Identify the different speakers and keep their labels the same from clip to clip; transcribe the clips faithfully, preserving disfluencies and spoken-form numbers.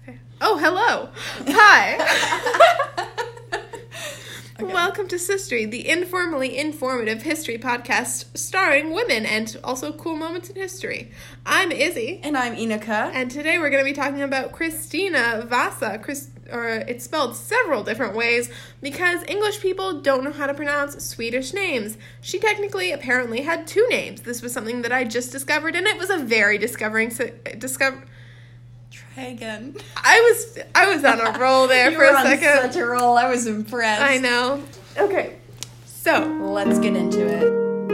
Speaker 1: Okay. Oh, hello. Hi. Okay. Welcome to Sistery, the informally informative history podcast starring women and also cool moments in history. I'm Izzy.
Speaker 2: And I'm Inika.
Speaker 1: And today we're going to be talking about Kristina Vasa. Chris, or it's spelled several different ways because English people don't know how to pronounce Swedish names. She technically apparently had two names. This was something that I just discovered, and it was a very discovering... discover.
Speaker 2: Try again.
Speaker 1: I was I was on a roll there
Speaker 2: you
Speaker 1: for
Speaker 2: were
Speaker 1: a
Speaker 2: on
Speaker 1: second.
Speaker 2: Such a roll. I was impressed.
Speaker 1: I know. Okay. So,
Speaker 2: let's get into it.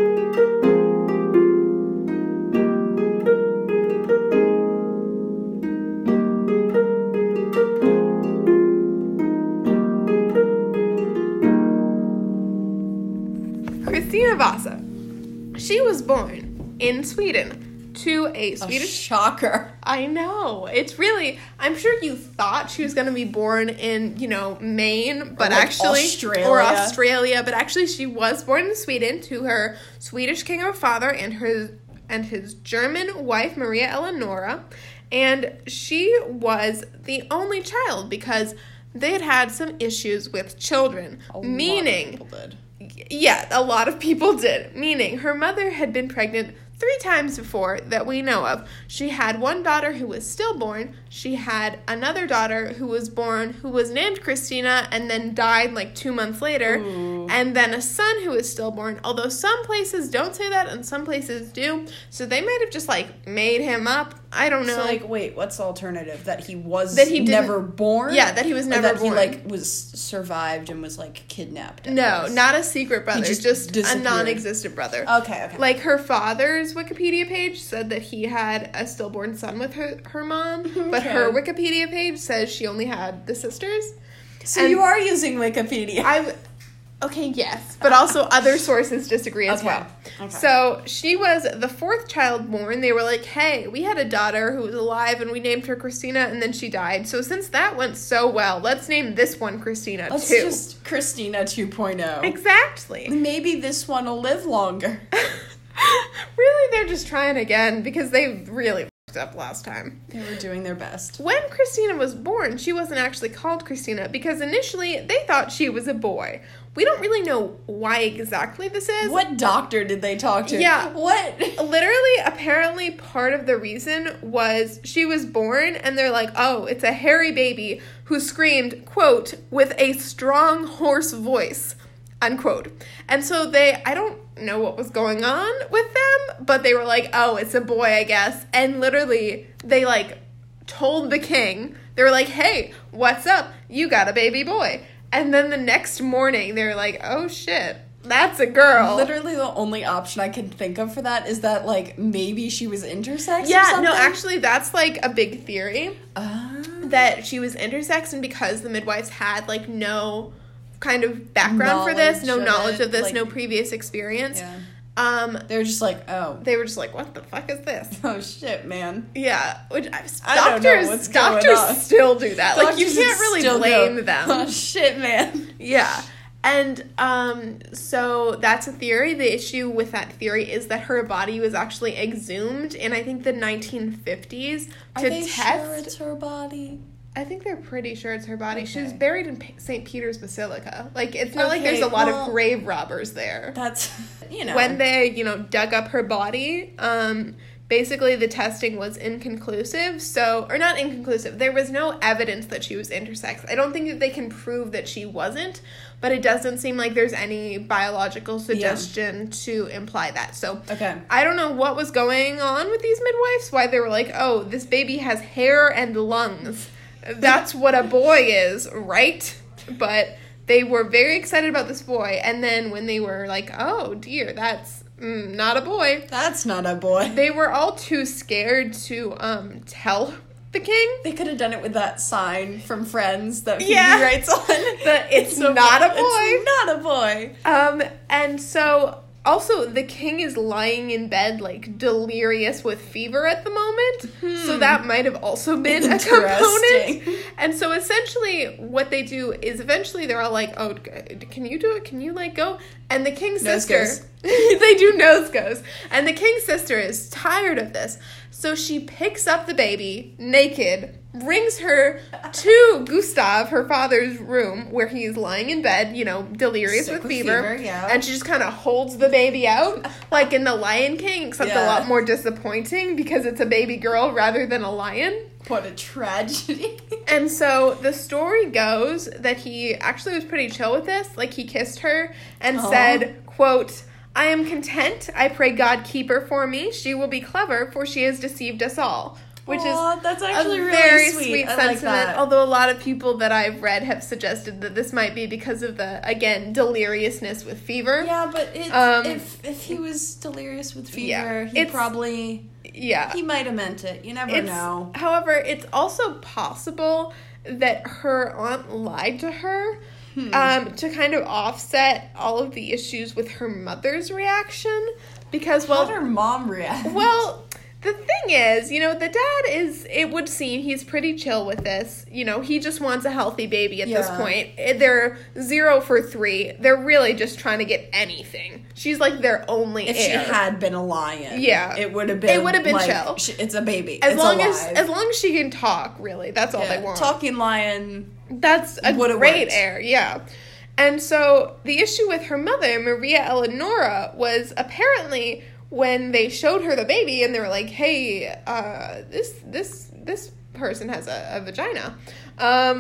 Speaker 1: Kristina Vasa. She was born in Sweden. To a Swedish...
Speaker 2: A shocker.
Speaker 1: I know. It's really... I'm sure you thought she was going to be born in, you know, Maine, but
Speaker 2: or like
Speaker 1: actually...
Speaker 2: Australia.
Speaker 1: Or Australia. But actually, she was born in Sweden to her Swedish king of a father and her and his German wife, Maria Eleonora. And she was the only child because they had had some issues with children.
Speaker 2: A
Speaker 1: meaning,
Speaker 2: lot of people did.
Speaker 1: Yeah, a lot of people did. Meaning, her mother had been pregnant three times before that we know of. She had one daughter who was stillborn. She had another daughter who was born, who was named Kristina, and then died like two months later.
Speaker 2: Ooh.
Speaker 1: And then a son who was stillborn, although some places don't say that and some places do. So they might have just like made him up. I don't know.
Speaker 2: So like, wait, what's the alternative? That he was
Speaker 1: that he
Speaker 2: never born?
Speaker 1: Yeah, that he was never
Speaker 2: or that
Speaker 1: born.
Speaker 2: He like was survived and was like kidnapped.
Speaker 1: No,
Speaker 2: first?
Speaker 1: not a secret brother,
Speaker 2: just
Speaker 1: just,
Speaker 2: disappeared.
Speaker 1: a non-existent brother.
Speaker 2: Okay, okay.
Speaker 1: Like her father's Wikipedia page said that he had a stillborn son with her, her mom, but
Speaker 2: Okay.
Speaker 1: her Wikipedia page says she only had the sisters.
Speaker 2: So
Speaker 1: and
Speaker 2: you are using Wikipedia.
Speaker 1: I Okay, yes, but also other sources disagree as
Speaker 2: Okay.
Speaker 1: well.
Speaker 2: Okay.
Speaker 1: So she was the fourth child born. They were like, hey, we had a daughter who was alive and we named her Kristina and then she died. So since that went so well, let's name this one Kristina
Speaker 2: Let's
Speaker 1: too.
Speaker 2: just Kristina two point oh.
Speaker 1: Exactly.
Speaker 2: Maybe this one will live longer.
Speaker 1: Really, they're just trying again because they really fucked up last time.
Speaker 2: They were doing their best.
Speaker 1: When Kristina was born, she wasn't actually called Kristina because initially they thought she was a boy. We don't really know why exactly this is.
Speaker 2: What doctor did they talk to?
Speaker 1: Yeah.
Speaker 2: What?
Speaker 1: Literally, apparently, part of the reason was she was born and they're like, oh, it's a hairy baby who screamed, quote, with a strong hoarse voice, unquote. And so they, I don't know what was going on with them, but they were like, oh, it's a boy, I guess. And literally, they like told the king, they were like, hey, what's up? You got a baby boy. And then the next morning, they were like, oh shit, that's a girl.
Speaker 2: Literally the only option I can think of for that is that, like, maybe she was intersex
Speaker 1: Yeah,
Speaker 2: or something?
Speaker 1: no, actually, that's, like, a big theory.
Speaker 2: Uh,
Speaker 1: That she was intersex, and because the midwives had, like, no kind of background for this, no
Speaker 2: Knowledge of
Speaker 1: knowledge
Speaker 2: it,
Speaker 1: of this,
Speaker 2: like-
Speaker 1: no previous experience,
Speaker 2: yeah.
Speaker 1: um,
Speaker 2: They were just like, oh.
Speaker 1: they were just like, what the fuck is this?
Speaker 2: Oh, shit, man.
Speaker 1: Yeah, which I,
Speaker 2: I don't know
Speaker 1: doctors,
Speaker 2: what's going
Speaker 1: doctors
Speaker 2: on.
Speaker 1: still do that. Like, you
Speaker 2: Doctors
Speaker 1: can't really
Speaker 2: still
Speaker 1: blame
Speaker 2: go,
Speaker 1: them.
Speaker 2: Oh, shit, man.
Speaker 1: Yeah. And um, so that's a theory. The issue with that theory is that her body was actually exhumed in, I think, the nineteen fifties
Speaker 2: Are
Speaker 1: to
Speaker 2: they
Speaker 1: test.
Speaker 2: sure it's her body?
Speaker 1: I think they're pretty sure it's her body.
Speaker 2: Okay.
Speaker 1: She was buried in P- Saint Peter's Basilica. Like, it's not like
Speaker 2: Okay,
Speaker 1: there's a lot
Speaker 2: well,
Speaker 1: of grave robbers there.
Speaker 2: That's, you know.
Speaker 1: When they, you know, dug up her body, um, basically the testing was inconclusive. So, or not inconclusive. There was no evidence that she was intersex. I don't think that they can prove that she wasn't, but it doesn't seem like there's any biological suggestion yeah. to imply that. So,
Speaker 2: Okay.
Speaker 1: I don't know what was going on with these midwives, why they were like, oh, this baby has hair and lungs. That's what a boy is, right? But they were very excited about this boy, and then when they were like, oh dear, that's mm, not a boy.
Speaker 2: That's not a boy.
Speaker 1: They were all too scared to um tell the king.
Speaker 2: They could have done it with that sign from Friends that Phoebe
Speaker 1: Yeah.
Speaker 2: writes on.
Speaker 1: That it's
Speaker 2: so
Speaker 1: not a boy.
Speaker 2: It's not a boy.
Speaker 1: Um, and so also the king is lying in bed like delirious with fever at the moment.
Speaker 2: Hmm.
Speaker 1: So that might have also been a
Speaker 2: Interesting.
Speaker 1: component. And so essentially what they do is eventually they're all like, oh, can you do it? Can you like go? And the king's
Speaker 2: Nose
Speaker 1: sister,
Speaker 2: goes.
Speaker 1: they do nose goes. And the king's sister is tired of this. So she picks up the baby naked, brings her to Gustav, her father's room, where he's lying in bed, you know, delirious
Speaker 2: Sick
Speaker 1: with,
Speaker 2: with
Speaker 1: fever.
Speaker 2: fever, yeah.
Speaker 1: And she just kind of holds the baby out, like in The Lion King, except
Speaker 2: Yeah.
Speaker 1: a lot more disappointing because it's a baby girl rather than a lion.
Speaker 2: What a tragedy.
Speaker 1: And so the story goes that he actually was pretty chill with this. Like, he kissed her and
Speaker 2: Aww.
Speaker 1: said, quote, I am content. I pray God keep her for me. She will be clever, for she has deceived us all. Which
Speaker 2: Aw,
Speaker 1: is
Speaker 2: that's actually
Speaker 1: a
Speaker 2: really
Speaker 1: very
Speaker 2: sweet.
Speaker 1: sweet
Speaker 2: I like
Speaker 1: sentiment.
Speaker 2: that.
Speaker 1: Although a lot of people that I've read have suggested that this might be because of the, again, deliriousness with fever.
Speaker 2: Yeah, but it,
Speaker 1: Um,
Speaker 2: if if he was delirious with fever,
Speaker 1: Yeah,
Speaker 2: he
Speaker 1: it's-
Speaker 2: probably
Speaker 1: Yeah.
Speaker 2: he might have meant it. You never
Speaker 1: It's,
Speaker 2: know.
Speaker 1: however, it's also possible that her aunt lied to her
Speaker 2: Hmm.
Speaker 1: um, to kind of offset all of the issues with her mother's reaction. Because, well,
Speaker 2: How'd her mom react?
Speaker 1: well, the thing is, you know, the dad is, it would seem, he's pretty chill with this. You know, he just wants a healthy baby at this
Speaker 2: Yeah.
Speaker 1: point. Eh, They're zero for three. They're really just trying to get anything. She's like their only
Speaker 2: if
Speaker 1: heir.
Speaker 2: she had been a lion,
Speaker 1: Yeah.
Speaker 2: it would have been.
Speaker 1: It would have been
Speaker 2: like,
Speaker 1: chill.
Speaker 2: sh- It's a baby.
Speaker 1: as
Speaker 2: it's
Speaker 1: long
Speaker 2: alive.
Speaker 1: as as long as she can talk, really, that's all
Speaker 2: Yeah,
Speaker 1: they want.
Speaker 2: talking lion.
Speaker 1: That's a
Speaker 2: Would've
Speaker 1: great
Speaker 2: worked.
Speaker 1: heir, yeah. And so the issue with her mother, Maria Eleonora, was apparently when they showed her the baby and they were like, "Hey, uh, this this this person has a, a vagina," um,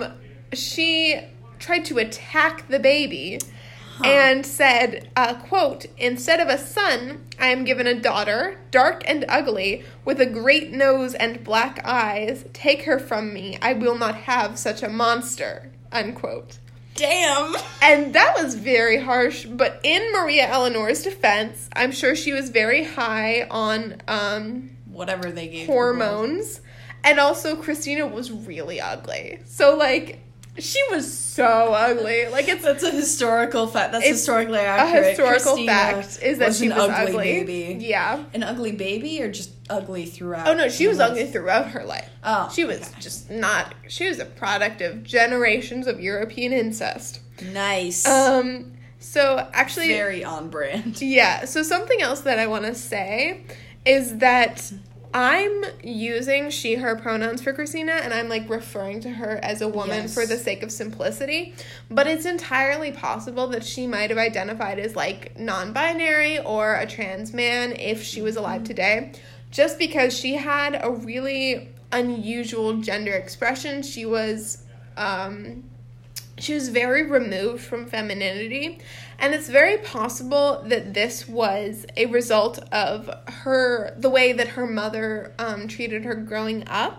Speaker 1: she tried to attack the baby. And said, uh, quote, instead of a son, I am given a daughter, dark and ugly, with a great nose and black eyes. Take her from me. I will not have such a monster, unquote.
Speaker 2: Damn.
Speaker 1: And that was very harsh, but in Maria Eleanor's defense, I'm sure she was very high on um,
Speaker 2: Whatever they gave. her.
Speaker 1: hormones. And also, Christina was really ugly. So, like, she was so ugly. Like, it's
Speaker 2: That's a historical fact. That's
Speaker 1: It's
Speaker 2: historically
Speaker 1: a
Speaker 2: accurate.
Speaker 1: historical
Speaker 2: Christina
Speaker 1: fact is that
Speaker 2: was
Speaker 1: she
Speaker 2: an
Speaker 1: was
Speaker 2: ugly,
Speaker 1: ugly.
Speaker 2: baby.
Speaker 1: Yeah.
Speaker 2: An ugly baby, or just ugly throughout?
Speaker 1: Oh no, she was
Speaker 2: her
Speaker 1: ugly
Speaker 2: life?
Speaker 1: throughout her life.
Speaker 2: Oh,
Speaker 1: She was
Speaker 2: okay.
Speaker 1: just not. She was a product of generations of European incest.
Speaker 2: Nice.
Speaker 1: Um. So actually,
Speaker 2: Very on brand.
Speaker 1: yeah. So something else that I want to say is that I'm using she, her pronouns for Christina, and I'm like referring to her as a woman
Speaker 2: Yes.
Speaker 1: for the sake of simplicity. But it's entirely possible that she might have identified as like non-binary or a trans man if she was alive today, just because she had a really unusual gender expression. She was, um, she was very removed from femininity. And it's very possible that this was a result of her, the way that her mother um, treated her growing up.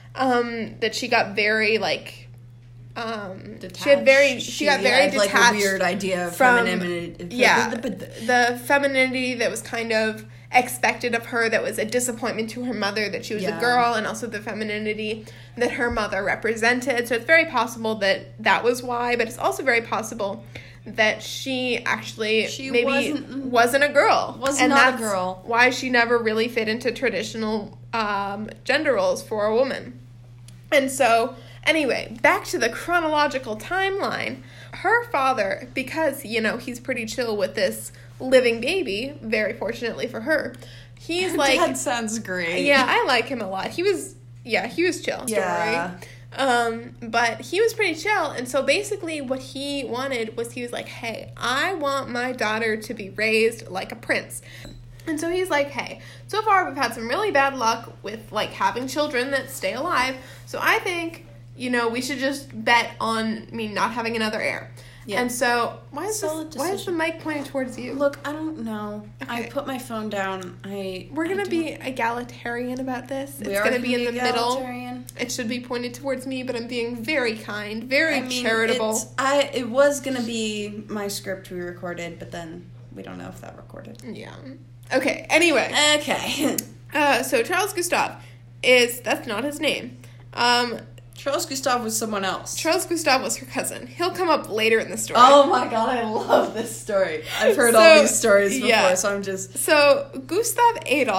Speaker 1: Um, that she got very, like, um, she had very, she, got very
Speaker 2: had,
Speaker 1: detached
Speaker 2: like a weird idea of
Speaker 1: from,
Speaker 2: femininity.
Speaker 1: yeah, the femininity that was kind of expected of her, that was a disappointment to her mother that she was
Speaker 2: Yeah.
Speaker 1: a girl, and also the femininity that her mother represented. So it's very possible that that was why, but it's also very possible that she actually
Speaker 2: She
Speaker 1: maybe
Speaker 2: wasn't-
Speaker 1: wasn't, a girl.
Speaker 2: was
Speaker 1: and
Speaker 2: not a
Speaker 1: that's
Speaker 2: girl.
Speaker 1: why she never really fit into traditional um, gender roles for a woman. And so, anyway, back to the chronological timeline. Her father, because, you know, he's pretty chill with this living baby, very fortunately for her, he's like...
Speaker 2: Dad sounds great.
Speaker 1: Yeah, I like him a lot. He was, yeah, he was chill.
Speaker 2: Yeah.
Speaker 1: Don't worry. Um, but he was pretty chill, and so basically what he wanted was, he was like, hey, I want my daughter to be raised like a prince. And so he's like, hey, so far we've had some really bad luck with, like, having children that stay alive, so I think, you know, we should just bet on me not having another heir.
Speaker 2: Yeah.
Speaker 1: And so, why is
Speaker 2: Solid
Speaker 1: this, why is the
Speaker 2: decision.
Speaker 1: mic pointing towards you?
Speaker 2: Look, I don't know. I
Speaker 1: Okay.
Speaker 2: put my phone down. I
Speaker 1: We're
Speaker 2: I
Speaker 1: gonna
Speaker 2: don't-
Speaker 1: be egalitarian about this.
Speaker 2: We
Speaker 1: It's
Speaker 2: are
Speaker 1: gonna be in the middle.
Speaker 2: egalitarian.
Speaker 1: It should be pointed towards me, but I'm being very kind, very
Speaker 2: I mean,
Speaker 1: charitable.
Speaker 2: it's- I it was gonna be my script we recorded, but then we don't know if that recorded.
Speaker 1: Yeah. Okay, anyway.
Speaker 2: Okay.
Speaker 1: Uh, so Charles Gustave is, that's not his name. Um,
Speaker 2: Charles Gustave was someone else.
Speaker 1: Charles Gustave was her cousin. He'll come up later in the story.
Speaker 2: Oh my god, I love this story. I've heard
Speaker 1: So,
Speaker 2: all these stories before,
Speaker 1: yeah.
Speaker 2: so I'm just
Speaker 1: So Gustave Adolf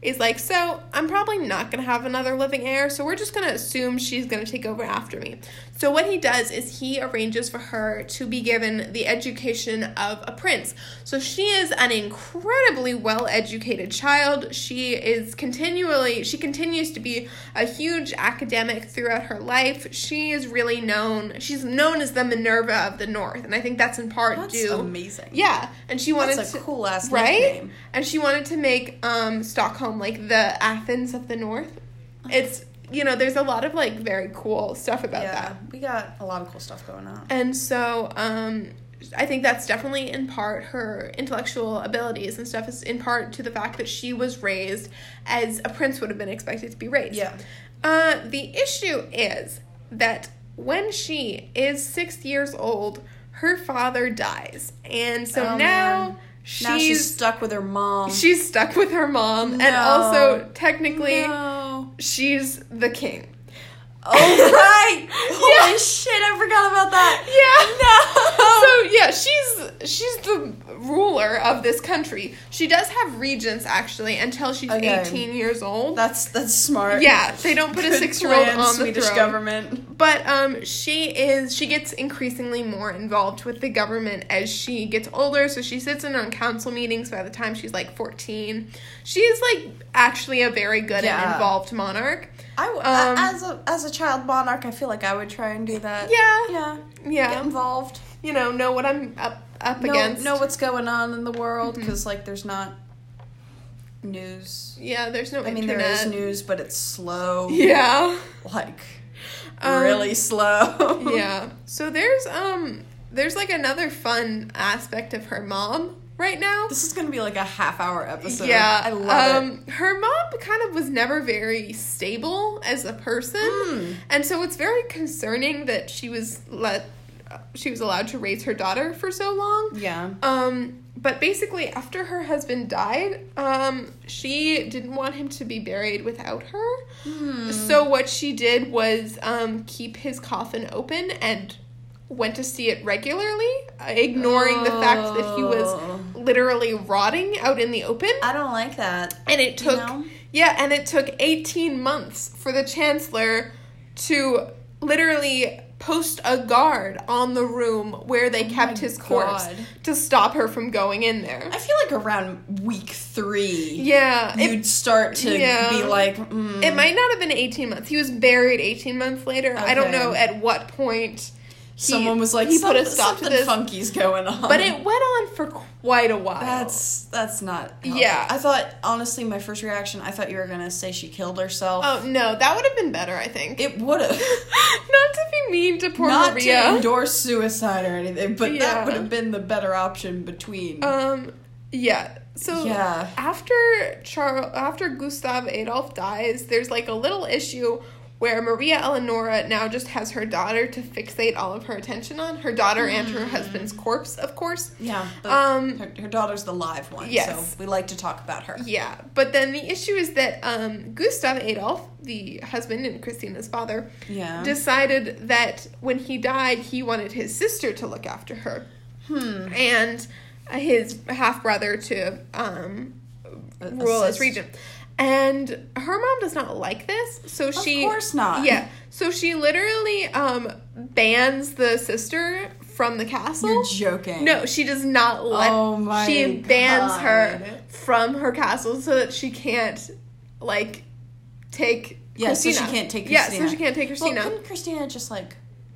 Speaker 1: is like, so I'm probably not going to have another living heir, so we're just going to assume she's going to take over after me. So what he does is he arranges for her to be given the education of a prince. So she is an incredibly well-educated child. She is continually, she continues to be a huge academic throughout her life. She is really known, she's known as the Minerva of the North, and I think that's in part
Speaker 2: That's
Speaker 1: due.
Speaker 2: amazing.
Speaker 1: Yeah, and she wanted
Speaker 2: That's a
Speaker 1: to,
Speaker 2: cool ass
Speaker 1: right?
Speaker 2: nickname.
Speaker 1: And she wanted to make um, Stockholm like the Athens of the North. It's, you know, there's a lot of like very cool stuff about
Speaker 2: Yeah,
Speaker 1: that.
Speaker 2: we got a lot of cool stuff going on.
Speaker 1: And so um, I think that's definitely in part her intellectual abilities and stuff is in part to the fact that she was raised as a prince would have been expected to be raised.
Speaker 2: Yeah.
Speaker 1: Uh, the issue is that when she is six years old, her father dies. And so
Speaker 2: Oh,
Speaker 1: now...
Speaker 2: man.
Speaker 1: She's,
Speaker 2: now she's stuck with her mom.
Speaker 1: She's stuck with her mom,
Speaker 2: No.
Speaker 1: and also technically
Speaker 2: No.
Speaker 1: she's the king.
Speaker 2: Oh right! Holy shit! I forgot about that.
Speaker 1: Yeah. No. So yeah, she's she's the ruler of this country. She does have regents actually until she's
Speaker 2: Okay.
Speaker 1: eighteen years old.
Speaker 2: That's that's smart.
Speaker 1: Yeah, they don't put a
Speaker 2: Good
Speaker 1: six-year-old
Speaker 2: plan,
Speaker 1: on the
Speaker 2: Swedish
Speaker 1: throne.
Speaker 2: government.
Speaker 1: But um, she is she gets increasingly more involved with the government as she gets older. So she sits in on council meetings by the time she's like fourteen. She is like actually a very good
Speaker 2: Yeah.
Speaker 1: and involved monarch.
Speaker 2: I w-
Speaker 1: Um,
Speaker 2: as a as a child monarch, I feel like I would try and do that.
Speaker 1: Yeah,
Speaker 2: Yeah.
Speaker 1: yeah.
Speaker 2: Get involved.
Speaker 1: You know, know what I'm up up
Speaker 2: Know,
Speaker 1: against.
Speaker 2: know what's going on in the world
Speaker 1: Mhm.
Speaker 2: because like there's not news.
Speaker 1: Yeah, there's no
Speaker 2: I mean,
Speaker 1: internet.
Speaker 2: there is news, but it's slow.
Speaker 1: Yeah.
Speaker 2: Like
Speaker 1: Um,
Speaker 2: really slow.
Speaker 1: Yeah. So there's um there's like another fun aspect of her mom right now.
Speaker 2: This is gonna be like a half hour episode.
Speaker 1: Yeah.
Speaker 2: I love
Speaker 1: um, it. Her mom kind of was never very stable as a person.
Speaker 2: Mm.
Speaker 1: And so it's very concerning that she was let she was allowed to raise her daughter for so long.
Speaker 2: Yeah.
Speaker 1: Um, but basically after her husband died, um, she didn't want him to be buried without her.
Speaker 2: Hmm.
Speaker 1: So what she did was um, keep his coffin open and went to see it regularly, uh, ignoring the fact that he was
Speaker 2: Oh.
Speaker 1: literally rotting out in the open.
Speaker 2: I don't like that.
Speaker 1: And it took,
Speaker 2: You know?
Speaker 1: yeah, and it took eighteen months for the chancellor to literally post a guard on the room where they kept
Speaker 2: my
Speaker 1: his corpse
Speaker 2: God.
Speaker 1: to stop her from going in there.
Speaker 2: I feel like around week three,
Speaker 1: Yeah, it,
Speaker 2: you'd start to
Speaker 1: yeah.
Speaker 2: be like, mm,
Speaker 1: it might not have been eighteen months. He was buried eighteen months later. I don't
Speaker 2: Okay.
Speaker 1: know at what point he,
Speaker 2: someone was like,
Speaker 1: he put a
Speaker 2: "Some-
Speaker 1: stop to
Speaker 2: something
Speaker 1: this.
Speaker 2: funky's going on.
Speaker 1: But it went on for quite a while.
Speaker 2: That's that's not healthy.
Speaker 1: Yeah.
Speaker 2: I thought, honestly, my first reaction, I thought you were gonna say she killed herself.
Speaker 1: Oh no, that would have been better, I think.
Speaker 2: It would have.
Speaker 1: Not to be mean to poor
Speaker 2: Not
Speaker 1: Maria.
Speaker 2: to endorse suicide or anything, but
Speaker 1: Yeah.
Speaker 2: that would have been the better option between.
Speaker 1: Um, yeah. So
Speaker 2: Yeah.
Speaker 1: after Charles, after Gustav Adolf dies, there's like a little issue where Maria Eleonora now just has her daughter to fixate all of her attention on. Her daughter and her husband's corpse, of course.
Speaker 2: yeah. But
Speaker 1: Um,
Speaker 2: her, her daughter's the live one,
Speaker 1: yes.
Speaker 2: so we like to talk about her.
Speaker 1: Yeah, but then the issue is that um, Gustav Adolf, the husband and Christina's father,
Speaker 2: Yeah.
Speaker 1: decided that when he died, he wanted his sister to look after her.
Speaker 2: Hmm.
Speaker 1: And uh, his half brother to um, rule as
Speaker 2: Assist.
Speaker 1: regent. And her mom does not like this, so she.
Speaker 2: Of course not.
Speaker 1: Yeah, so she literally um, bans the sister from the castle.
Speaker 2: You're joking.
Speaker 1: No, she does not let.
Speaker 2: Oh my
Speaker 1: She bans
Speaker 2: God.
Speaker 1: her from her castle so that she can't, like, take.
Speaker 2: Yeah, so
Speaker 1: Christina.
Speaker 2: she can't take
Speaker 1: Yeah,
Speaker 2: Christina.
Speaker 1: so she can't take Christina.
Speaker 2: Well, couldn't Christina just, like,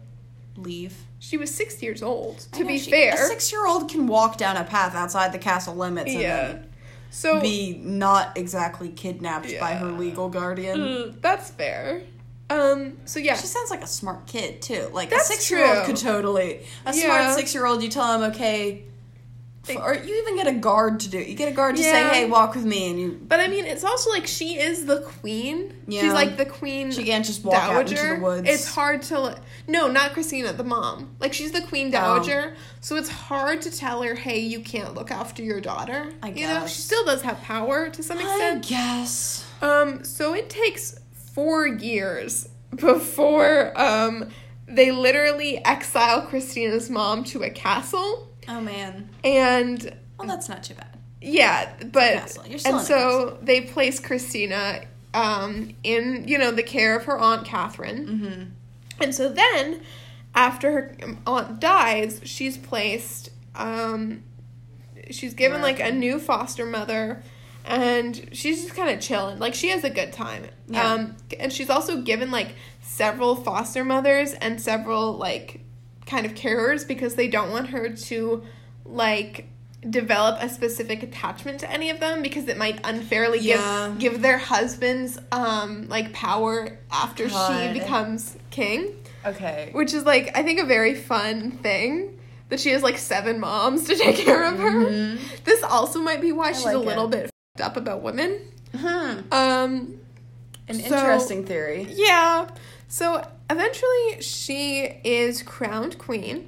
Speaker 2: leave?
Speaker 1: She was six years old.
Speaker 2: I
Speaker 1: To
Speaker 2: know
Speaker 1: be
Speaker 2: she-
Speaker 1: fair,
Speaker 2: A six-year-old can walk down a path outside the castle limits and
Speaker 1: yeah.
Speaker 2: then
Speaker 1: So
Speaker 2: be not exactly kidnapped by her
Speaker 1: Yeah.
Speaker 2: legal guardian.
Speaker 1: Mm, that's fair. Um. So yeah.
Speaker 2: She sounds like a smart kid, too. Like,
Speaker 1: That's
Speaker 2: a six-year-old
Speaker 1: true.
Speaker 2: could totally... A
Speaker 1: Yeah.
Speaker 2: smart six-year-old, you tell him, okay...
Speaker 1: They-
Speaker 2: or you even get a guard to do it. You get a guard to
Speaker 1: Yeah.
Speaker 2: say, hey, walk with me, and you...
Speaker 1: But I mean, it's also like she is the queen.
Speaker 2: Yeah.
Speaker 1: She's like the queen.
Speaker 2: She can't just walk out into
Speaker 1: dowager.
Speaker 2: the woods.
Speaker 1: It's hard to. li- No, not Christina, the mom. Like she's the queen dowager, so it's hard to tell her, "Hey, you can't look after your daughter."
Speaker 2: I
Speaker 1: You know,
Speaker 2: guess.
Speaker 1: she still does have power to some
Speaker 2: I
Speaker 1: extent.
Speaker 2: guess.
Speaker 1: Um. So it takes four years before um they literally exile Christina's mom to a castle,
Speaker 2: Oh, man.
Speaker 1: and
Speaker 2: Well, that's not too bad.
Speaker 1: Yeah, but
Speaker 2: castle. You're still
Speaker 1: and
Speaker 2: in a
Speaker 1: so they place Christina um, in, you know, the care of her Aunt Catherine.
Speaker 2: Mm-hmm.
Speaker 1: And so then, after her aunt dies, she's placed, um, she's given, like, a new foster mother, and she's just kind of chilling. Like, she has a good time.
Speaker 2: Yeah.
Speaker 1: Um, and she's also given, like, several foster mothers and several, like, kind of carers because they don't want her to, like, develop a specific attachment to any of them because it might unfairly
Speaker 2: Yeah.
Speaker 1: give give their husbands um like power after
Speaker 2: God.
Speaker 1: she becomes king,
Speaker 2: Okay.
Speaker 1: which is like I think a very fun thing that she has like seven moms to take care of her.
Speaker 2: Mhm.
Speaker 1: This also might be why she's
Speaker 2: like
Speaker 1: a little
Speaker 2: it.
Speaker 1: bit f***ed up about women.
Speaker 2: Hmm.
Speaker 1: Um
Speaker 2: An
Speaker 1: so-
Speaker 2: interesting theory.
Speaker 1: Yeah. So eventually she is crowned queen.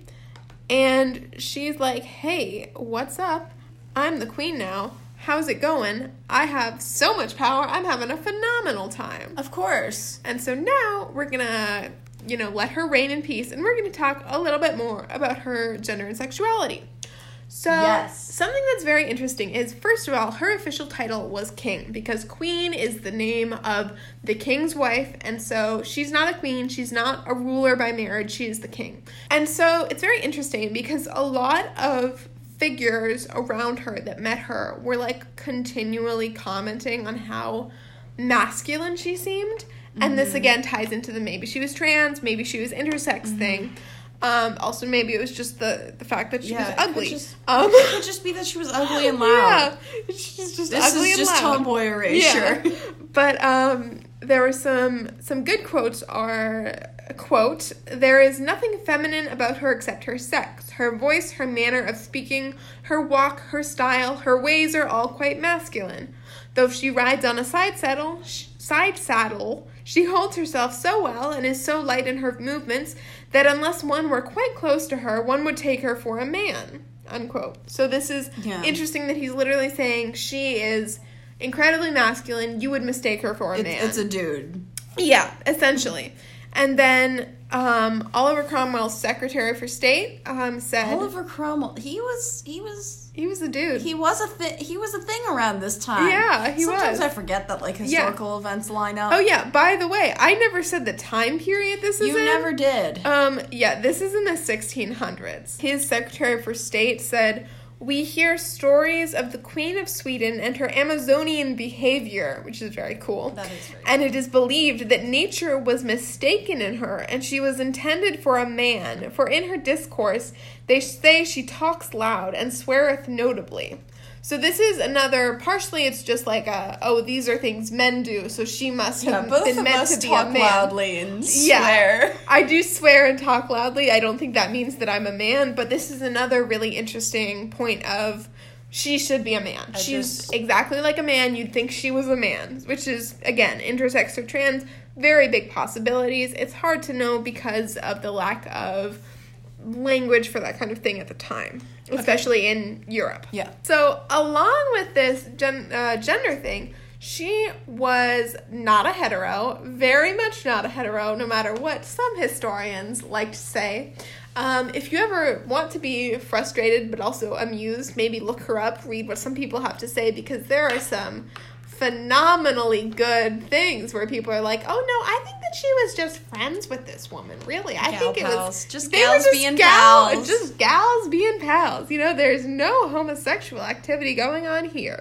Speaker 1: And she's like, hey, what's up? I'm the queen now. How's it going? I have so much power. I'm having a phenomenal time.
Speaker 2: Of course.
Speaker 1: And so now we're going to, you know, let her reign in peace. And we're going to talk a little bit more about her gender and sexuality. So
Speaker 2: Yes.
Speaker 1: something that's very interesting is, first of all, her official title was king because queen is the name of the king's wife, and so she's not a queen, she's not a ruler by marriage, she is the king. And so it's very interesting because a lot of figures around her that met her were like continually commenting on how masculine she seemed. Mm-hmm. And this again ties into the maybe she was trans, maybe she was intersex mm-hmm. thing. Um, also, maybe it was just the, the fact that she
Speaker 2: yeah,
Speaker 1: was ugly.
Speaker 2: It could, just,
Speaker 1: um,
Speaker 2: it could just be that she was ugly and loud.
Speaker 1: Yeah, she's just
Speaker 2: this
Speaker 1: ugly
Speaker 2: is
Speaker 1: and
Speaker 2: just
Speaker 1: loud.
Speaker 2: tomboy erasure.
Speaker 1: Yeah. But um, there were some some good quotes. Are quote: "There is nothing feminine about her except her sex. Her voice, her manner of speaking, her walk, her style, her ways are all quite masculine. Though if she rides on a side saddle, sh- side saddle, she holds herself so well and is so light in her movements that unless one were quite close to her, one would take her for a man." Unquote. So this is
Speaker 2: yeah.
Speaker 1: interesting that he's literally saying she is incredibly masculine. You would mistake her for a
Speaker 2: it's,
Speaker 1: man.
Speaker 2: It's a dude.
Speaker 1: Yeah, essentially. And then um, Oliver Cromwell's Secretary for State um, said
Speaker 2: Oliver Cromwell. He was. He was.
Speaker 1: he was a dude.
Speaker 2: He was a thi- He was a thing around this time.
Speaker 1: Yeah, he
Speaker 2: Sometimes
Speaker 1: was.
Speaker 2: I forget that like historical yeah. events line up.
Speaker 1: Oh yeah. By the way, I never said the time period this is
Speaker 2: you
Speaker 1: in.
Speaker 2: You never did.
Speaker 1: Um. Yeah. This is in the sixteen hundreds. His Secretary for State said, "We hear stories of the Queen of Sweden and her Amazonian behavior," which is very cool.
Speaker 2: That is very
Speaker 1: And
Speaker 2: cool.
Speaker 1: it is believed that nature was mistaken in her, and she was intended for a man. For in her discourse, they say she talks loud and sweareth notably. So this is another, partially it's just like a, oh, these are things men do, so she must
Speaker 2: yeah,
Speaker 1: have
Speaker 2: both
Speaker 1: been
Speaker 2: of
Speaker 1: meant
Speaker 2: us
Speaker 1: to be
Speaker 2: talk
Speaker 1: a man.
Speaker 2: loudly and
Speaker 1: Yeah.
Speaker 2: swear.
Speaker 1: I do swear and talk loudly. I don't think that means that I'm a man, but this is another really interesting point of she should be a man.
Speaker 2: I
Speaker 1: She's
Speaker 2: just-
Speaker 1: exactly like a man. You'd think she was a man, which is, again, intersex or trans, very big possibilities. It's hard to know because of the lack of language for that kind of thing at the time, especially okay. in Europe.
Speaker 2: Yeah.
Speaker 1: So along with this gen- uh, gender thing, she was not a hetero, very much not a hetero, no matter what some historians like to say. Um, if you ever want to be frustrated but also amused, maybe look her up, read what some people have to say, because there are some phenomenally good things where people are like, oh no, I think that she was just friends with this woman. Really, I
Speaker 2: Gal
Speaker 1: think it
Speaker 2: pals.
Speaker 1: was
Speaker 2: just
Speaker 1: they were
Speaker 2: gals
Speaker 1: just
Speaker 2: being
Speaker 1: gal,
Speaker 2: pals.
Speaker 1: just gals being pals. You know, there's no homosexual activity going on here.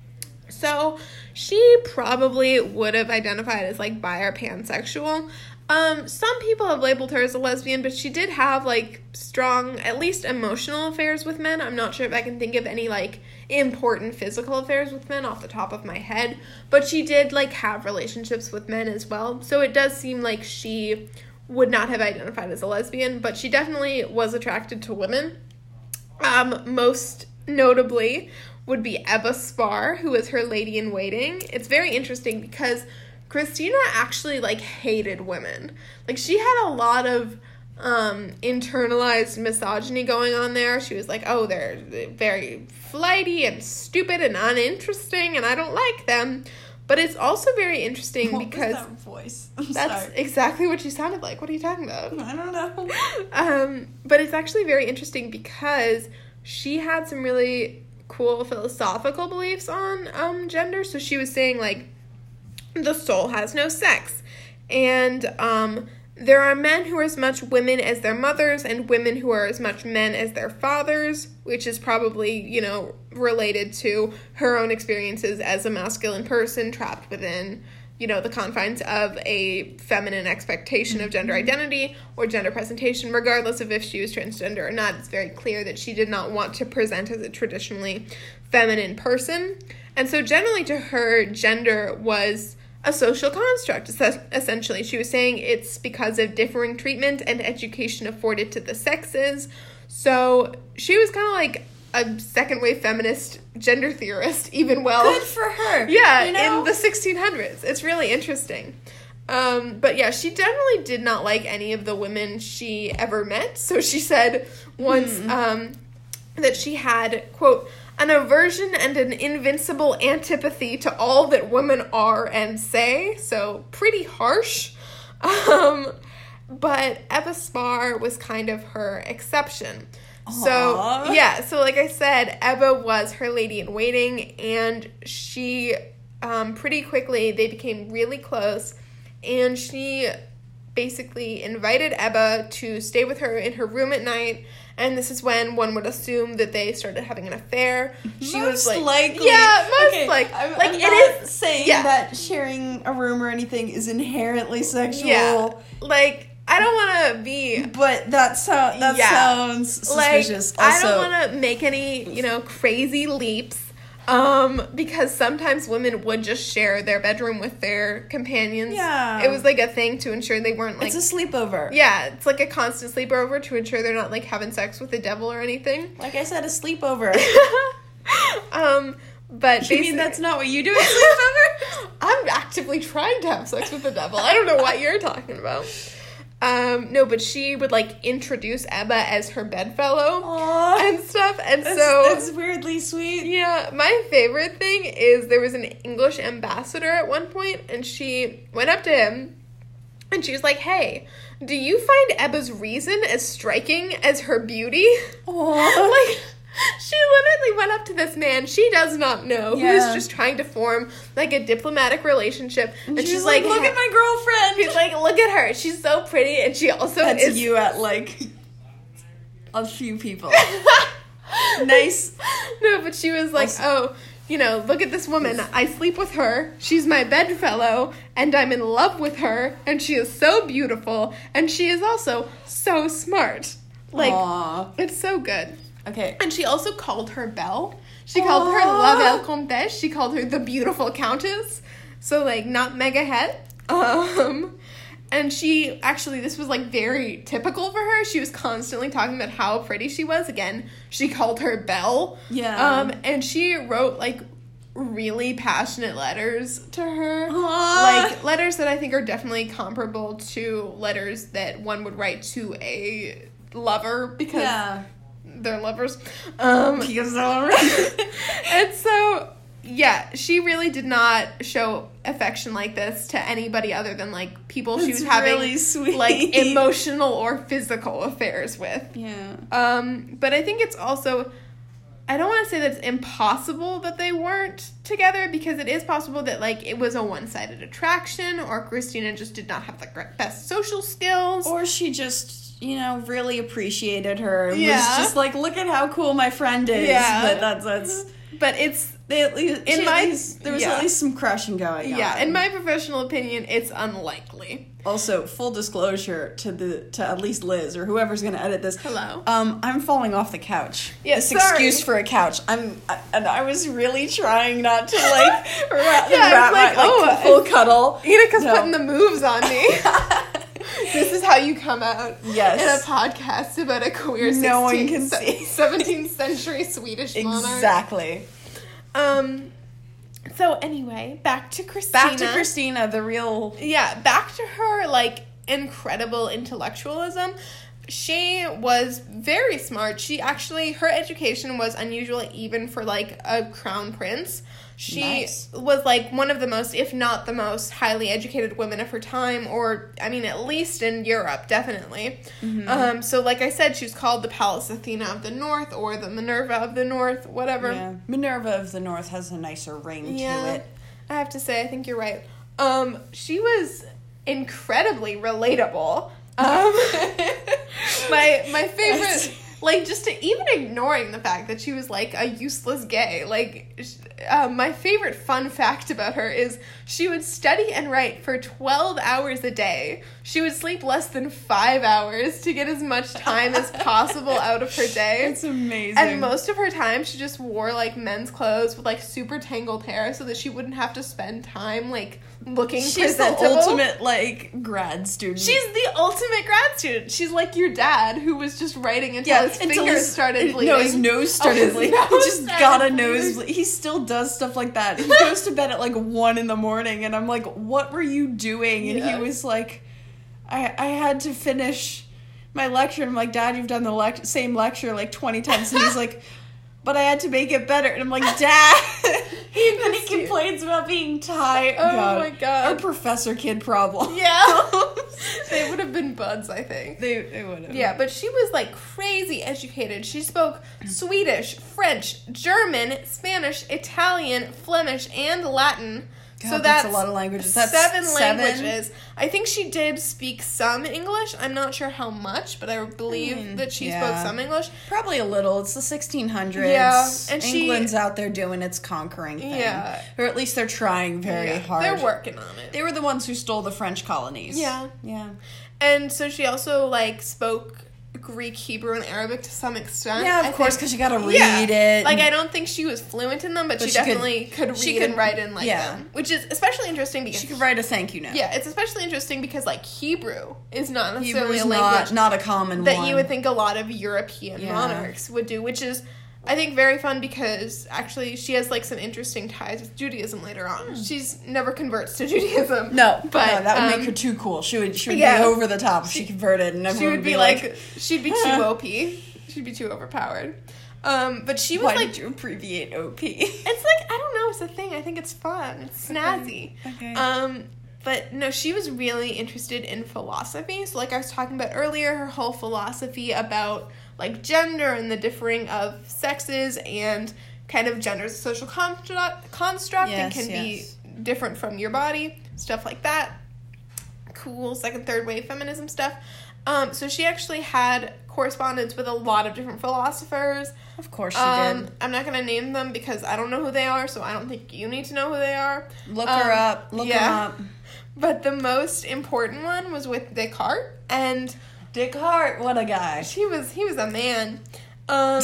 Speaker 1: So she probably would have identified as like bi or pansexual. Um, some people have labeled her as a lesbian, but she did have, like, strong, at least emotional affairs with men. I'm not sure if I can think of any, like, important physical affairs with men off the top of my head. But she did, like, have relationships with men as well. So it does seem like she would not have identified as a lesbian, but she definitely was attracted to women. Um, most notably would be Ebba Spar, who was her lady-in-waiting. It's very interesting because Christina actually, like, hated women. Like, she had a lot of um, internalized misogyny going on there. She was like, oh, they're very flighty and stupid and uninteresting, and I don't like them. But it's also very interesting
Speaker 2: what
Speaker 1: because...
Speaker 2: was that voice? I'm
Speaker 1: that's
Speaker 2: sorry.
Speaker 1: exactly what you sounded like. What are you talking about?
Speaker 2: I don't know.
Speaker 1: um, but it's actually very interesting because she had some really cool philosophical beliefs on um, gender. So she was saying, like, the soul has no sex. And um, there are men who are as much women as their mothers and women who are as much men as their fathers, which is probably, you know, related to her own experiences as a masculine person trapped within, you know, the confines of a feminine expectation of gender identity or gender presentation, regardless of if she was transgender or not. It's very clear that she did not want to present as a traditionally feminine person. And so generally to her, gender was a social construct, essentially. She was saying it's because of differing treatment and education afforded to the sexes. So she was kind of like a second-wave feminist gender theorist, even well.
Speaker 2: Good for her.
Speaker 1: Yeah,
Speaker 2: you know?
Speaker 1: in the sixteen hundreds. It's really interesting. Um, but yeah, she definitely did not like any of the women she ever met. So she said once hmm. um, that she had, quote, an aversion and an invincible antipathy to all that women are and say. So pretty harsh. Um, but Ebba Spar was kind of her exception. Aww. So, yeah, so like I said, Ebba was her lady in waiting, and she, um, pretty quickly, they became really close, and she basically invited Ebba to stay with her in her room at night, and this is when one would assume that they started having an affair. She
Speaker 2: most
Speaker 1: was like,
Speaker 2: likely.
Speaker 1: Yeah, most
Speaker 2: okay,
Speaker 1: likely.
Speaker 2: I'm,
Speaker 1: like
Speaker 2: I'm
Speaker 1: it
Speaker 2: not
Speaker 1: is
Speaker 2: saying
Speaker 1: yeah.
Speaker 2: that sharing a room or anything is inherently sexual.
Speaker 1: Yeah, like I don't want to be,
Speaker 2: but that so that
Speaker 1: yeah.
Speaker 2: sounds suspicious.
Speaker 1: Like,
Speaker 2: also,
Speaker 1: I don't want to make any, you know, crazy leaps. Um, because sometimes women would just share their bedroom with their companions.
Speaker 2: Yeah.
Speaker 1: It was like a thing to ensure they weren't like...
Speaker 2: It's a sleepover.
Speaker 1: Yeah, it's like a constant sleepover to ensure they're not like having sex with the devil or anything.
Speaker 2: Like I said, a sleepover.
Speaker 1: um, but
Speaker 2: you mean that's not what you do at sleepover?
Speaker 1: I'm actively trying to have sex with the devil. I don't know what you're talking about. Um, no, but she would, like, introduce Ebba as her bedfellow
Speaker 2: Aww.
Speaker 1: and stuff, and
Speaker 2: that's,
Speaker 1: so...
Speaker 2: That's weirdly sweet.
Speaker 1: Yeah, my favorite thing is there was an English ambassador at one point, and she went up to him, and she was like, hey, do you find Ebba's reason as striking as her beauty?
Speaker 2: Aww.
Speaker 1: Like... She literally went up to this man she does not know,
Speaker 2: yeah.
Speaker 1: who's just trying to form, like, a diplomatic relationship. And,
Speaker 2: and she's,
Speaker 1: she's
Speaker 2: like,
Speaker 1: like,
Speaker 2: look at my girlfriend.
Speaker 1: He's like, look at her. She's so pretty, and she also
Speaker 2: That's
Speaker 1: is...
Speaker 2: you at, like, a few people. Nice.
Speaker 1: No, but she was like, also, oh, you know, look at this woman. I sleep with her. She's my bedfellow, and I'm in love with her, and she is so beautiful, and she is also so smart. Like,
Speaker 2: aww.
Speaker 1: It's so good.
Speaker 2: Okay.
Speaker 1: And she also called her Belle. She Aww. called her La Belle Comtesse. She called her the beautiful countess. So, like, not mega het. Um, and she, actually, this was, like, very typical for her. She was constantly talking about how pretty she was. Again, she called her Belle.
Speaker 2: Yeah.
Speaker 1: Um, and she wrote, like, really passionate letters to her.
Speaker 2: Aww.
Speaker 1: Like, letters that I think are definitely comparable to letters that one would write to a lover. Because...
Speaker 2: Yeah.
Speaker 1: They're lovers. Um,
Speaker 2: because they're lovers.
Speaker 1: And so, yeah, she really did not show affection like this to anybody other than, like, people
Speaker 2: That's
Speaker 1: she was having,
Speaker 2: really sweet.
Speaker 1: like, emotional or physical affairs with.
Speaker 2: Yeah.
Speaker 1: Um, but I think it's also, I don't want to say that it's impossible that they weren't together, because it is possible that, like, it was a one-sided attraction, or Christina just did not have the best social skills.
Speaker 2: Or she just... you know, really appreciated her. And
Speaker 1: yeah.
Speaker 2: was just like, look at how cool my friend is.
Speaker 1: Yeah.
Speaker 2: But that's, that's...
Speaker 1: But it's...
Speaker 2: They at least,
Speaker 1: in my,
Speaker 2: at least, there was
Speaker 1: yeah.
Speaker 2: at least some crushing going on.
Speaker 1: Yeah, in my professional opinion, it's unlikely.
Speaker 2: Also, full disclosure to the to at least Liz or whoever's going to edit this.
Speaker 1: Hello.
Speaker 2: Um, I'm falling off the couch.
Speaker 1: Yeah,
Speaker 2: this
Speaker 1: sorry.
Speaker 2: excuse for a couch. I'm I, and I was really trying not to like wrap,
Speaker 1: yeah,
Speaker 2: wrap
Speaker 1: like,
Speaker 2: my,
Speaker 1: oh,
Speaker 2: like full cuddle.
Speaker 1: Enika's
Speaker 2: no.
Speaker 1: putting the moves on me. This is how you come out
Speaker 2: yes.
Speaker 1: in a podcast about a queer
Speaker 2: no one can see.
Speaker 1: seventeenth century Swedish monarch.
Speaker 2: Exactly.
Speaker 1: Um. So anyway, back to Christina.
Speaker 2: Back to Christina, the real...
Speaker 1: Yeah, back to her, like, incredible intellectualism. she was very smart. She actually, her education was unusual even for, like, a crown prince. She
Speaker 2: Nice.
Speaker 1: was, like, one of the most, if not the most, highly educated women of her time, or, I mean, at least in Europe, definitely.
Speaker 2: Mm-hmm.
Speaker 1: Um, so, like I said, she was called the Pallas Athena of the North, or the Minerva of the North, whatever.
Speaker 2: Yeah. Minerva of the North has a nicer ring
Speaker 1: Yeah.
Speaker 2: to it.
Speaker 1: I have to say, I think you're right. Um, she was incredibly relatable. Um, my my favorite, like, just to, even ignoring the fact that she was, like, a useless gay, like, sh- uh, my favorite fun fact about her is she would study and write for twelve hours a day. She would sleep less than five hours to get as much time as possible out of her day.
Speaker 2: It's amazing.
Speaker 1: And most of her time, she just wore, like, men's clothes with, like, super tangled hair so that she wouldn't have to spend time, like, looking
Speaker 2: She's
Speaker 1: presentable.
Speaker 2: the ultimate, like, grad student.
Speaker 1: She's the ultimate grad student. She's like your dad, who was just writing until
Speaker 2: yeah,
Speaker 1: his
Speaker 2: until
Speaker 1: fingers
Speaker 2: his,
Speaker 1: started bleeding.
Speaker 2: No, his nose started
Speaker 1: Oh, his
Speaker 2: bleeding.
Speaker 1: nose
Speaker 2: He just
Speaker 1: started
Speaker 2: got a
Speaker 1: bleeding.
Speaker 2: nose ble- He still does stuff like that. He goes to bed at, like, one in the morning, and I'm like, what were you doing? And
Speaker 1: Yeah.
Speaker 2: he was like, I I had to finish my lecture. And I'm like, Dad, you've done the lec- same lecture, like, twenty times. And he's like, but I had to make it better. And I'm like, Dad.
Speaker 1: He
Speaker 2: And then he
Speaker 1: missed you.
Speaker 2: complains about being tired.
Speaker 1: Oh my God.
Speaker 2: Our professor kid problem.
Speaker 1: Yeah. They would have been buds, I think.
Speaker 2: They, they would have.
Speaker 1: Yeah, but she was, like, crazy educated. She spoke Swedish, French, German, Spanish, Italian, Flemish, and Latin.
Speaker 2: God,
Speaker 1: so
Speaker 2: that's
Speaker 1: that's,
Speaker 2: a lot of languages. That's
Speaker 1: seven,
Speaker 2: seven?
Speaker 1: languages. I think she did speak some English. I'm not sure how much, but I believe
Speaker 2: Mm,
Speaker 1: that she
Speaker 2: yeah.
Speaker 1: spoke some English.
Speaker 2: Probably a little. It's the sixteen hundreds.
Speaker 1: Yeah, and she-
Speaker 2: England's out there doing its conquering thing.
Speaker 1: Yeah.
Speaker 2: Or at least they're trying very
Speaker 1: Yeah,
Speaker 2: hard.
Speaker 1: They're working on it.
Speaker 2: They were the ones who stole the French colonies.
Speaker 1: Yeah.
Speaker 2: Yeah.
Speaker 1: And so she also, like, spoke Greek, Hebrew, and Arabic to some extent.
Speaker 2: Yeah, of
Speaker 1: I
Speaker 2: course,
Speaker 1: think.
Speaker 2: because you gotta read
Speaker 1: Yeah.
Speaker 2: it.
Speaker 1: Like, I don't think she was fluent in them, but,
Speaker 2: But
Speaker 1: she,
Speaker 2: she could-
Speaker 1: definitely could, read
Speaker 2: she could-
Speaker 1: and write in like
Speaker 2: yeah.
Speaker 1: them. Which is especially interesting because...
Speaker 2: she could write a thank you note.
Speaker 1: Yeah, it's especially interesting because, like, Hebrew is not necessarily
Speaker 2: Hebrew's
Speaker 1: a language
Speaker 2: not, not a common
Speaker 1: that
Speaker 2: one.
Speaker 1: you would think a lot of European
Speaker 2: Yeah.
Speaker 1: monarchs would do, which is, I think, very fun because, actually, she has, like, some interesting ties with Judaism later on. She's never converts to Judaism.
Speaker 2: No,
Speaker 1: but
Speaker 2: no, that would
Speaker 1: um,
Speaker 2: make her too cool. She would, she would
Speaker 1: yeah.
Speaker 2: be over the top if she converted, and
Speaker 1: She
Speaker 2: everyone
Speaker 1: would be like, she'd be too O P. She'd be too overpowered. Um, but she was
Speaker 2: "Why
Speaker 1: like,
Speaker 2: did you abbreviate O P?"
Speaker 1: it's like, I don't know, it's a thing. I think it's fun. It's snazzy.
Speaker 2: Okay.
Speaker 1: Um, but no, she was really interested in philosophy. So, like I was talking about earlier, her whole philosophy about, like, gender and the differing of sexes and kind of gender as a social construct, construct and
Speaker 2: Yes,
Speaker 1: can
Speaker 2: yes.
Speaker 1: be different from your body, stuff like that. Cool second, third wave feminism stuff. Um, so she actually had correspondence with a lot of different philosophers.
Speaker 2: Of course she
Speaker 1: Um,
Speaker 2: did.
Speaker 1: I'm not going to name them because I don't know who they are, so I don't think you need to know who they are.
Speaker 2: Look
Speaker 1: um,
Speaker 2: her up. Look
Speaker 1: yeah.
Speaker 2: her up.
Speaker 1: But the most important one was with Descartes, and
Speaker 2: Descartes, what a guy.
Speaker 1: he was he was a man. Um,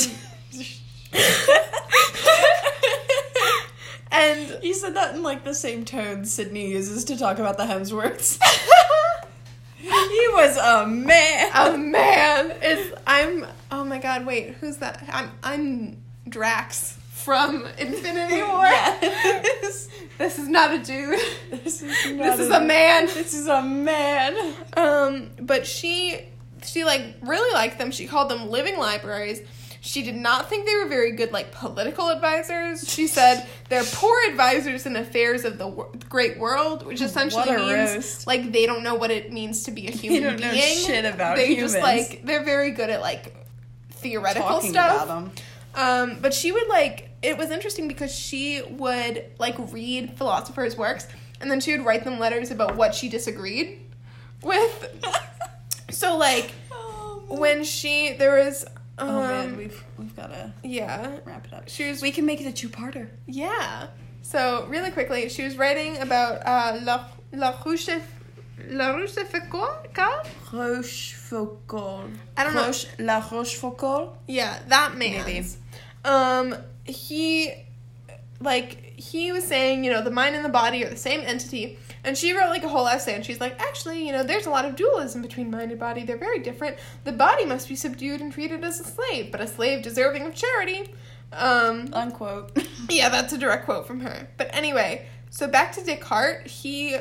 Speaker 1: and
Speaker 2: You said that in like the same tone Sydney uses to talk about the Hemsworths. He was a man.
Speaker 1: a man is I'm oh my god, wait, who's that? I'm I'm Drax from Infinity War.
Speaker 2: Yes.
Speaker 1: This is not a dude.
Speaker 2: This is
Speaker 1: This
Speaker 2: not
Speaker 1: is a man.
Speaker 2: This is a man.
Speaker 1: Um, but she, she like really liked them. She called them living libraries. She did not think they were very good, like, political advisors. She said they're poor advisors in affairs of the wor- great world, which essentially
Speaker 2: What a
Speaker 1: means
Speaker 2: roast.
Speaker 1: like they don't know what it means to be a human
Speaker 2: don't know
Speaker 1: being.
Speaker 2: shit about
Speaker 1: they
Speaker 2: humans.
Speaker 1: just like they're very good at like theoretical
Speaker 2: Talking
Speaker 1: stuff.
Speaker 2: about them.
Speaker 1: Um, but she would, like, it was interesting because she would, like, read philosophers' works, and then she would write them letters about what she disagreed with. So, like,
Speaker 2: Oh, man.
Speaker 1: when she, there was, um,
Speaker 2: Oh man, we've we've gotta
Speaker 1: yeah,
Speaker 2: wrap it up.
Speaker 1: she was,
Speaker 2: We can make it a two-parter.
Speaker 1: yeah. So, really quickly, she was writing about, uh, La, La Rochef, La Rochefoucauld?
Speaker 2: Rochefoucauld.
Speaker 1: I don't know.
Speaker 2: Roche, La Rochefoucauld.
Speaker 1: Yeah, that man.
Speaker 2: Maybe.
Speaker 1: Um, he, like, he was saying, you know, the mind and the body are the same entity. And she wrote, like, a whole essay, and she's like, actually, you know, there's a lot of dualism between mind and body. They're very different. The body must be subdued and treated as a slave, but a slave deserving of charity. Um,
Speaker 2: Unquote.
Speaker 1: yeah, that's a direct quote from her. But anyway, so back to Descartes. He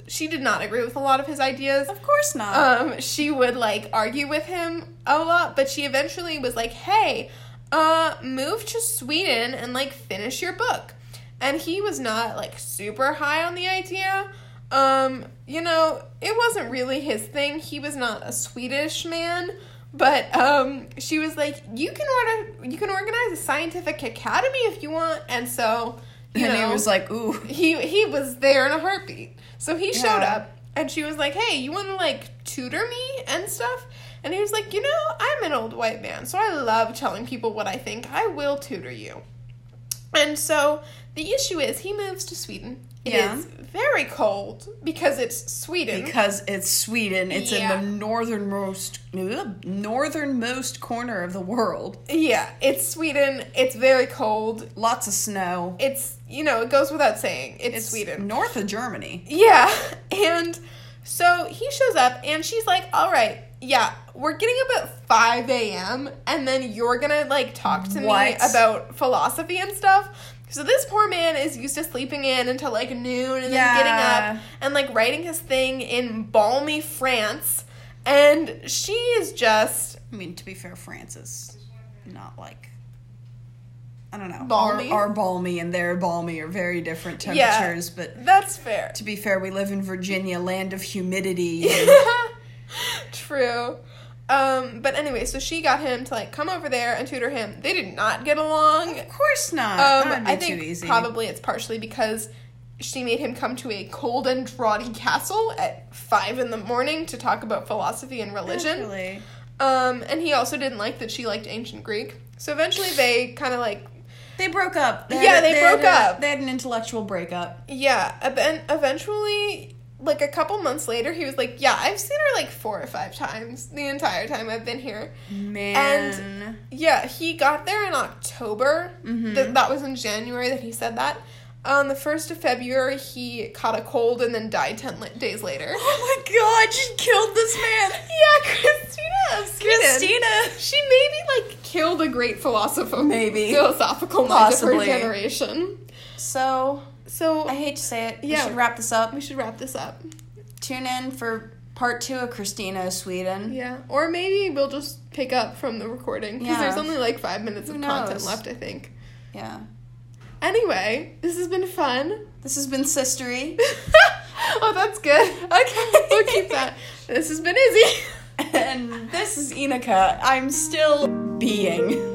Speaker 1: she did not agree with a lot of his ideas.
Speaker 2: Of course not.
Speaker 1: Um, she would, like, argue with him a lot, but she eventually was like, hey, uh, move to Sweden and, like, finish your book. And he was not, like, super high on the idea. Um, you know, it wasn't really his thing. He was not a Swedish man. But um, she was like, you can order, you can organize a scientific academy if you want. And so, you
Speaker 2: and
Speaker 1: know.
Speaker 2: he was like, ooh.
Speaker 1: He, he was there in a heartbeat. So he showed
Speaker 2: Yeah.
Speaker 1: up. And she was like, hey, you want to, like, tutor me and stuff? And he was like, you know, I'm an old white man, so I love telling people what I think. I will tutor you. And so the issue is he moves to Sweden. It
Speaker 2: Yeah.
Speaker 1: is very cold because it's Sweden.
Speaker 2: Because it's Sweden. It's
Speaker 1: Yeah.
Speaker 2: in the northernmost ugh, northernmost corner of the world.
Speaker 1: Yeah, it's Sweden. It's very cold.
Speaker 2: Lots of snow.
Speaker 1: It's, you know, it goes without saying. It's,
Speaker 2: It's
Speaker 1: Sweden.
Speaker 2: north of Germany.
Speaker 1: Yeah. And so he shows up and she's like, all right, yeah, we're getting up at five a.m. and then you're gonna, like, talk to
Speaker 2: What?
Speaker 1: me about philosophy and stuff. So this poor man is used to sleeping in until, like, noon and
Speaker 2: Yeah.
Speaker 1: then getting up and, like, writing his thing in balmy France. And she is just...
Speaker 2: I mean, to be fair, France is not like, I don't know.
Speaker 1: Balmy?
Speaker 2: Our, our balmy and their balmy are very different
Speaker 1: Yeah.
Speaker 2: temperatures, but
Speaker 1: That's fair.
Speaker 2: to be fair, we live in Virginia, land of humidity. and-
Speaker 1: True. Um, but anyway, so she got him to, like, come over there and tutor him. They did not get along.
Speaker 2: Of course not.
Speaker 1: Um,
Speaker 2: That'd be
Speaker 1: I think
Speaker 2: too easy.
Speaker 1: probably it's partially because she made him come to a cold and draughty castle at five in the morning to talk about philosophy and religion.
Speaker 2: Naturally.
Speaker 1: Um, and he also didn't like that she liked ancient Greek. So eventually they kind of, like,
Speaker 2: They broke up.
Speaker 1: Yeah,
Speaker 2: had a-
Speaker 1: they
Speaker 2: had
Speaker 1: broke
Speaker 2: a-
Speaker 1: up.
Speaker 2: They had an intellectual breakup.
Speaker 1: yeah, and eventually, like, a couple months later, he was like, yeah, I've seen her, like, four or five times the entire time I've been here.
Speaker 2: Man.
Speaker 1: Yeah, he got there in October.
Speaker 2: Mhm.
Speaker 1: Th- that was in January that he said that. On the first of February, he caught a cold and then died ten li- days later.
Speaker 2: Oh my god, she killed this man.
Speaker 1: Yeah, Christina of Sweden.
Speaker 2: Christina.
Speaker 1: She maybe, like, killed a great philosopher.
Speaker 2: Maybe.
Speaker 1: Philosophical mind of
Speaker 2: Possibly.
Speaker 1: her generation.
Speaker 2: So,
Speaker 1: So,
Speaker 2: I hate to say it.
Speaker 1: Yeah.
Speaker 2: We should wrap this up.
Speaker 1: we should wrap this up.
Speaker 2: Tune in for part two of Christina of Sweden.
Speaker 1: Yeah. Or maybe we'll just pick up from the recording. Because
Speaker 2: Yeah.
Speaker 1: there's only, like, five minutes
Speaker 2: Who
Speaker 1: of content
Speaker 2: knows?
Speaker 1: left, I think.
Speaker 2: Yeah.
Speaker 1: Anyway, this has been fun.
Speaker 2: This has been Sistery.
Speaker 1: Oh, that's good. Okay, we'll keep that. This has been Izzy.
Speaker 2: And this is Inika. I'm still being.